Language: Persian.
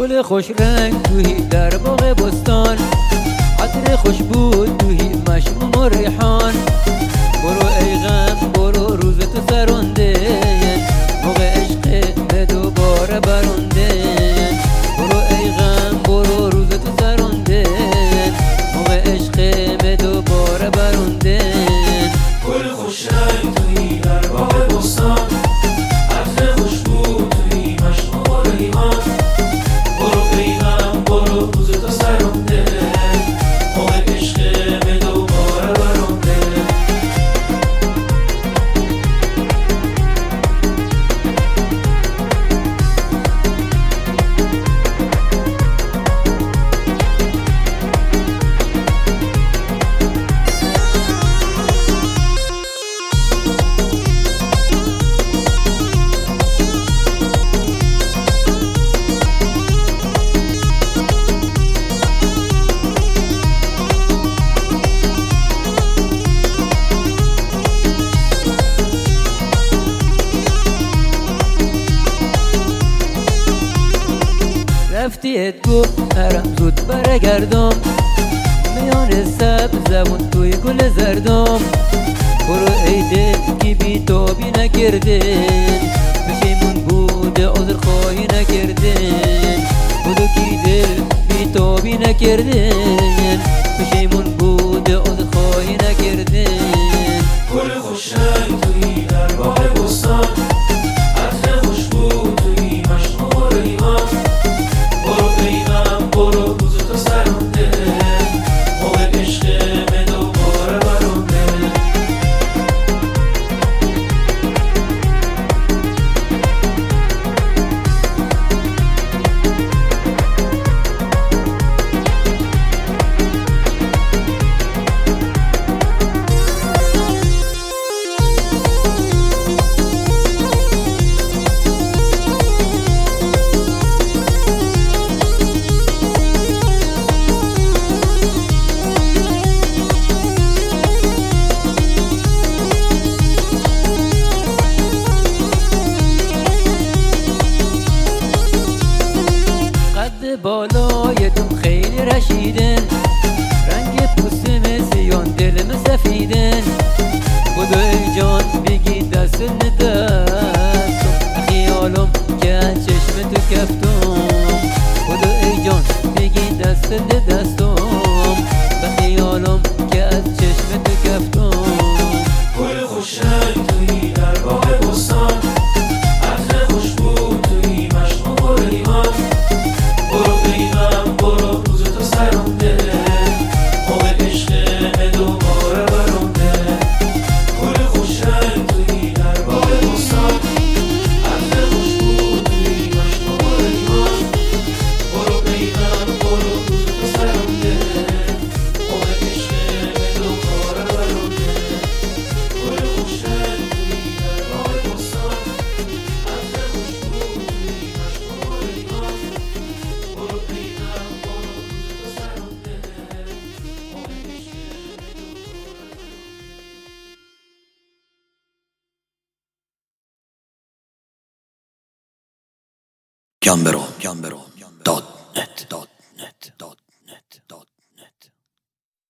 گل خوش رنگ توی در باغ بستان، عطر خوش بود توی مشموم و ریحان. برو ای غم برو روز تو سرنده، موقع عشق به دوباره برنده. برو ای غم برو روز تو سرنده، موقع عشق به دوباره برنده. گل خوش رنگ توی در باغ بستان، عطر خوش بود توی مشموم و ریحان. برو ای غم برو روز تو سرنده، موقع عشق به دوباره برنده. رفتی ات گفت نرم زود برگردم، میان سبزمون توی گل زردم. برو ای دل که بی تابی نکردن، پشیمون بوده عذر خواهی نکردن. برو که دل بی تابی نکردن، پشیمون بوده عذر خواهی نکردن. گل خوش رنگ توی در باغ بستان، عطر خوش بود توی مشموم و ریحان. برو ای غم برو روز تو سرنده، موقع عشق به دوباره برنده. بالای تو خیلی رشیدن، رنگ پوست مسیان دل سفیدن. بودو ای جان بگی دست ندستم، خیالم که از چشم تو کفتم. بودو ای جان بگی دست ندستم، خیالم که از چشم تو کفتم. گل خوش رنگ توی در باغ بستان، عطر خوش بود توی مشموم و ریحان. برو ای غم برو روز تو سرنده، موقع عشق به دوباره برنده. گل خوش رنگ توی در باغ بستان، عطر خوش بود توی مشموم و ریحان. برو ای غم برو روز تو سرنده، موقع عشق به دوباره برنده. گل خوش رنگ توی در باغ بستان، عطر خوش بود توی مشموم و ریحان. برو ای غم برو روز تو سرنده، موقع عشق به دوباره Gambero.net